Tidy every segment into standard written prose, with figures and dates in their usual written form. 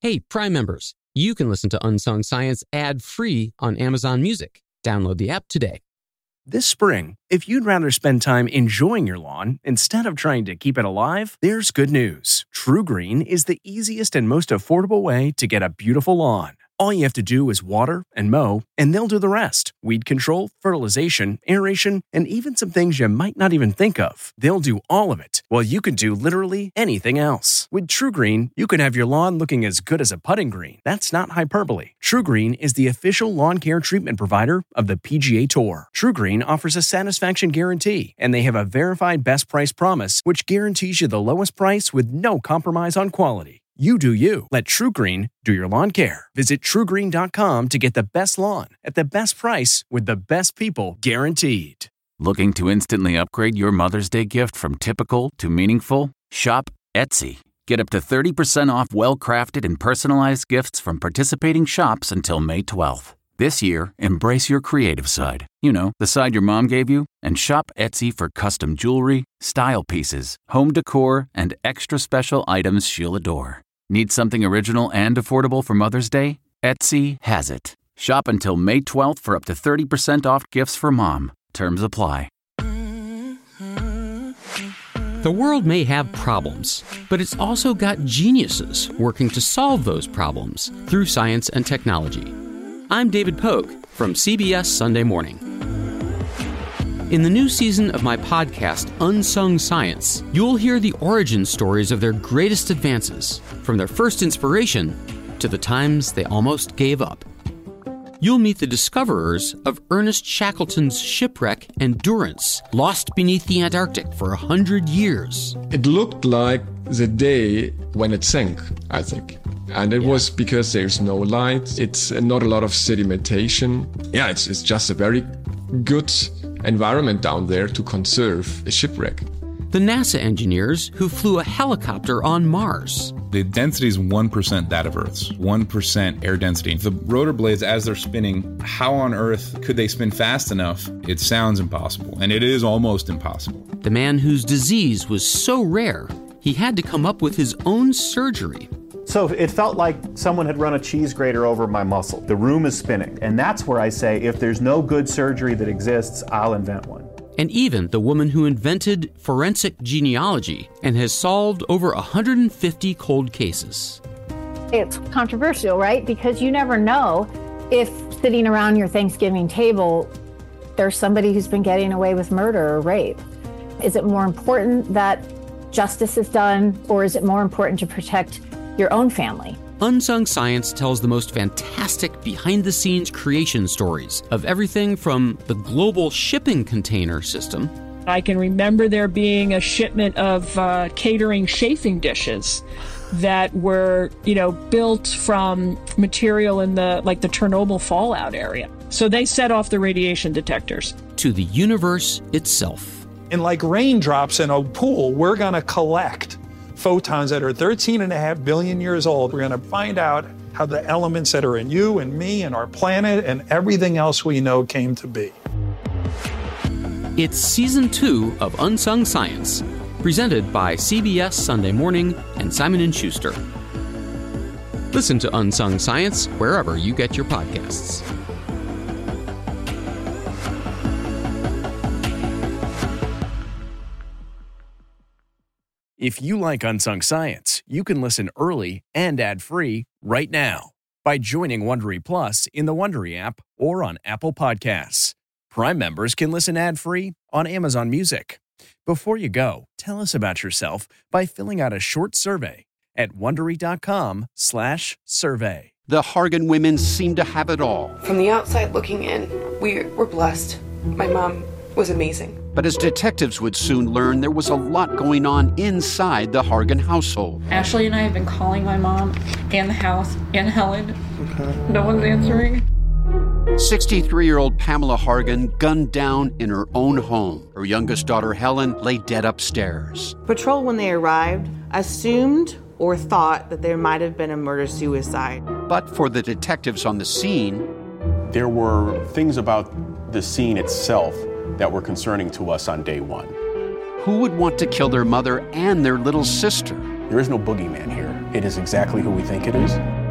Hey, Prime members, you can listen to Unsung Science ad-free on Amazon Music. Download the app today. This spring, if you'd rather spend time enjoying your lawn instead of trying to keep it alive, there's good news. TruGreen is the easiest and most affordable way to get a beautiful lawn. All you have to do is water and mow, and they'll do the rest. Weed control, fertilization, aeration, and even some things you might not even think of. They'll do all of it, while you can do literally anything else. With TruGreen, you can have your lawn looking as good as a putting green. That's not hyperbole. TruGreen is the official lawn care treatment provider of the PGA Tour. TruGreen offers a satisfaction guarantee, and they have a verified best price promise, which guarantees you the lowest price with no compromise on quality. You do you. Let TruGreen do your lawn care. Visit TruGreen.com to get the best lawn at the best price with the best people guaranteed. Looking to instantly upgrade your Mother's Day gift from typical to meaningful? Shop Etsy. Get up to 30% off well-crafted and personalized gifts from participating shops until May 12th. This year, embrace your creative side. You know, the side your mom gave you. And shop Etsy for custom jewelry, style pieces, home decor, and extra special items she'll adore. Need something original and affordable for Mother's Day? Etsy has it. Shop until May 12th for up to 30% off gifts for mom. Terms apply. The world may have problems, but it's also got geniuses working to solve those problems through science and technology. I'm David Pogue from CBS Sunday Morning. In the new season of my podcast, Unsung Science, you'll hear the origin stories of their greatest advances, from their first inspiration to the times they almost gave up. You'll meet the discoverers of Ernest Shackleton's shipwreck Endurance, lost beneath the Antarctic for 100 years. It looked like the day when it sank, I think. And it was because there's no light, it's not a lot of sedimentation. Yeah, it's just a very good environment down there to conserve a shipwreck. The NASA engineers who flew a helicopter on Mars. The density is 1% that of Earth's, 1% air density. The rotor blades, as they're spinning, how on earth could they spin fast enough? It sounds impossible, and it is almost impossible. The man whose disease was so rare, he had to come up with his own surgery. So it felt like someone had run a cheese grater over my muscle. The room is spinning. And that's where I say, if there's no good surgery that exists, I'll invent one. And even the woman who invented forensic genealogy and has solved over 150 cold cases. It's controversial, right? Because you never know if sitting around your Thanksgiving table, there's somebody who's been getting away with murder or rape. Is it more important that justice is done, or is it more important to protect your own family? Unsung Science tells the most fantastic behind-the-scenes creation stories of everything from the global shipping container system. I can remember there being a shipment of catering chafing dishes that were, built from material in the Chernobyl fallout area. So they set off the radiation detectors. To the universe itself. And like raindrops in a pool, we're going to collect photons that are 13.5 billion years old. We're going to find out how the elements that are in you and me and our planet and everything else we know came to be. It's Season 2 of Unsung Science, presented by CBS Sunday Morning and Simon & Schuster. Listen to Unsung Science wherever you get your podcasts. If you like Unsung Science, you can listen early and ad-free right now by joining Wondery Plus in the Wondery app or on Apple Podcasts. Prime members can listen ad-free on Amazon Music. Before you go, tell us about yourself by filling out a short survey at Wondery.com/survey. The Hargan women seem to have it all. From the outside looking in, we were blessed. My mom was amazing. But as detectives would soon learn, there was a lot going on inside the Hargan household. Ashley and I have been calling my mom and the house and Helen. Okay. No one's answering. 63-year-old Pamela Hargan gunned down in her own home. Her youngest daughter, Helen, lay dead upstairs. Patrol, when they arrived, assumed or thought that there might have been a murder-suicide. But for the detectives on the scene, there were things about the scene itself that were concerning to us on day one. Who would want to kill their mother and their little sister? There is no boogeyman here. It is exactly who we think it is.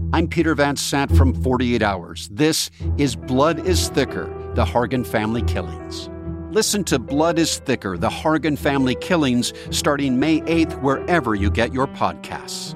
I'm Peter Van Sant from 48 Hours. This is Blood is Thicker, the Hargan Family Killings. Listen to Blood is Thicker, the Hargan Family Killings, starting May 8th, wherever you get your podcasts.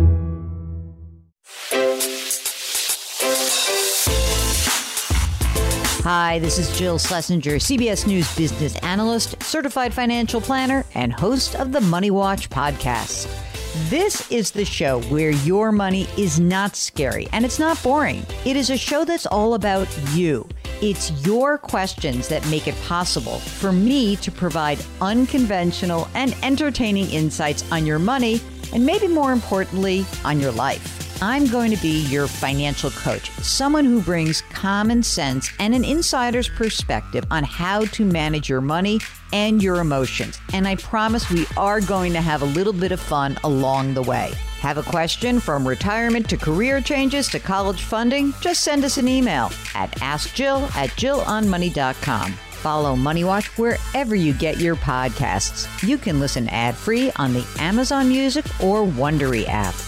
Hi, this is Jill Schlesinger, CBS News business analyst, certified financial planner, and host of the Money Watch podcast. This is the show where your money is not scary and it's not boring. It is a show that's all about you. It's your questions that make it possible for me to provide unconventional and entertaining insights on your money, and maybe more importantly, on your life. I'm going to be your financial coach, someone who brings common sense and an insider's perspective on how to manage your money and your emotions. And I promise we are going to have a little bit of fun along the way. Have a question from retirement to career changes to college funding? Just send us an email at askjill@jillonmoney.com. Follow Money Watch wherever you get your podcasts. You can listen ad-free on the Amazon Music or Wondery app.